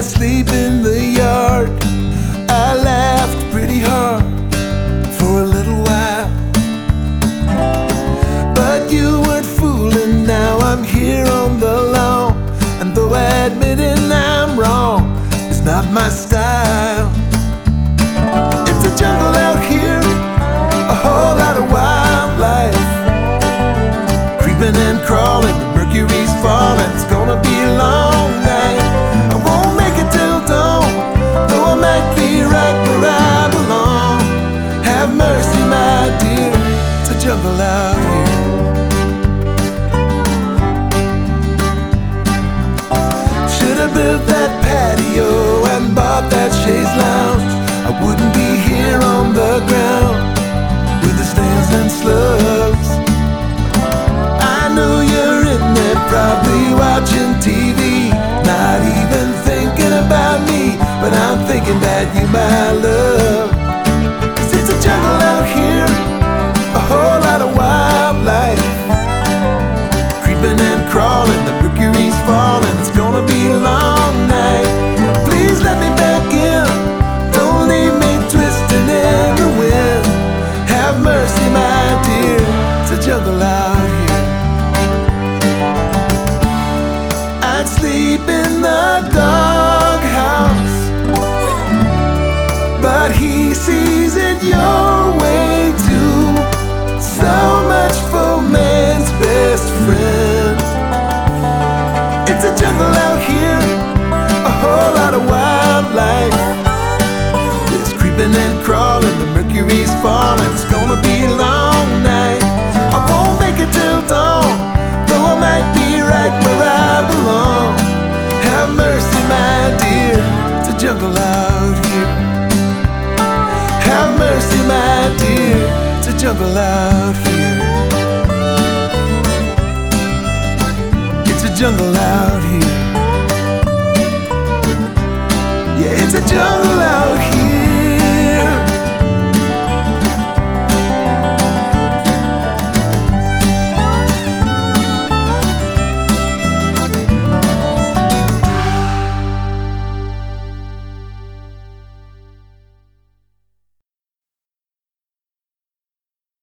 sleep in the yard. I laughed pretty hard for a little while, but you weren't fooling. Now I'm here on the lawn, and though admitting I'm wrong is not my style. It's a jungle out here, a whole lot of wildlife, creeping and crawling. The mercury's falling, it's gonna be a long night. I won't make it till dawn, though I might be right where I belong. Have mercy, my dear, it's a jungle out here. Should've built that patio and bought that chaise lounge. I wouldn't be here on the ground with the snails and slugs. I know you're in there probably watching TV, not even thinking about me, but I'm thinking that you my love. 'Cause it's a jungle out here, a whole lot of wildlife, creeping and crawling. The mercury's falling, it's gonna be a long night. Please let me back in, don't leave me twisting in the wind. Have mercy, my dear, it's a jungle out here. I'd sleep in the doghouse, but he sees it your way too. So much for man's best friend. It's a jungle out here, a whole lot of wildlife, it's creeping and crawling. The mercury's falling, it's gonna be a long night. I won't make it till dawn, though I might be right where I belong. Have mercy, my dear, it's a jungle out here. Have mercy, my dear, it's a jungle out here. It's a jungle out here. Yeah, it's a jungle